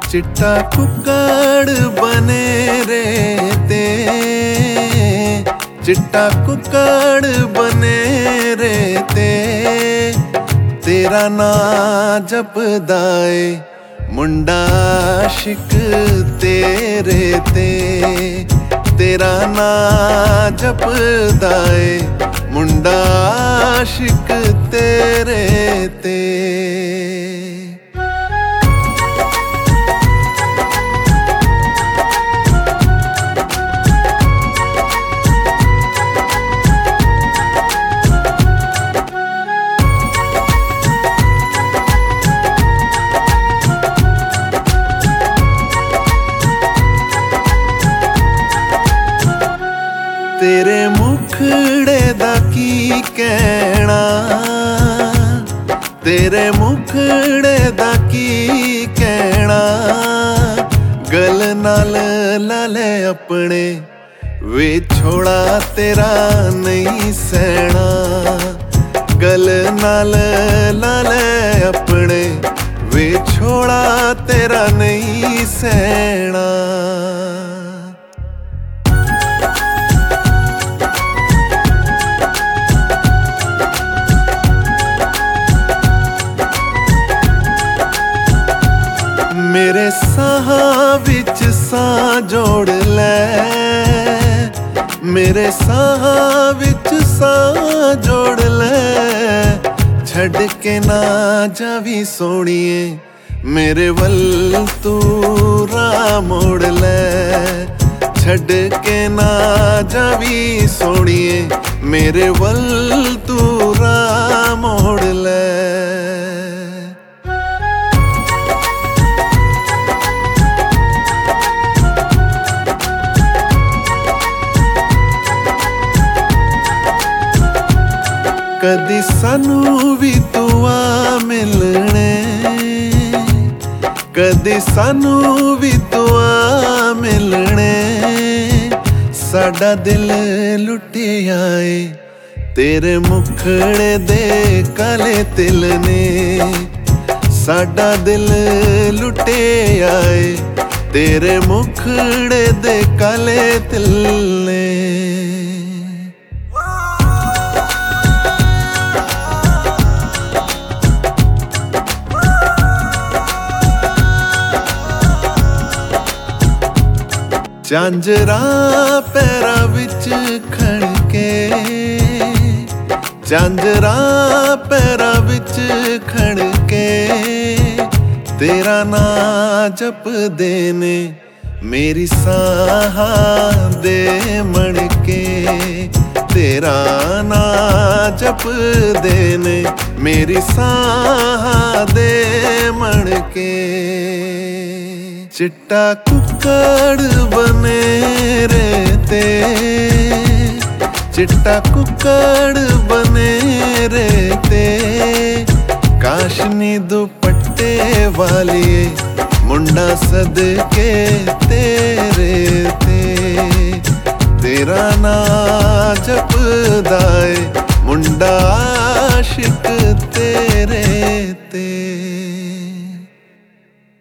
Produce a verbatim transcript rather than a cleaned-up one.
चिट्टा कुक्कड़ बने रहते, चिट्टा कुक्कड़ बने रहते, तेरा ना जपदाए मुंडा आशिक तेरे ते, तेरा ना जपदाए मुंडा आशिक तेरे ते। तेरे मुखड़े दा की कहना, तेरे मुखड़े दा की कहना, गल नाल लाले अपने वे छोड़ा तेरा नहीं सहना, गल नाल लाले अपने वे छोड़ा तेरा नहीं सहना। मेरे साह विच साह जोड़ ले, मेरे साह विच साह जोड़ ले, छड़ के ना जावी सोनिए मेरे वल तू राह मोड़ ले, छड़ के ना जावी सोनिए मेरे वल तू राह मोड़ ले। कदी सानू भी तू आ मिलने, कदी सानू भी तू आ मिलने, साडा दिल लुटिया है तेरे मुखड़े दे काले तिल ने, साडा दिल लुटिया है तेरे मुखड़े दे काले तिल ने। झांजरा पैरा विच खड़के, झांजरा पैरा विच खड़के, तेरा ना जप देने मेरी साह दे मणके, तेरा ना जप देने मेरी साह दे मणके। चिट्टा कुक्कड़ बने रहते, चिट्टा कुक्कड़ बने रहते, काशनी दुपट्टे वाली मुंडा सदके तेरे ते, तेरा ना जपदाए मुंडा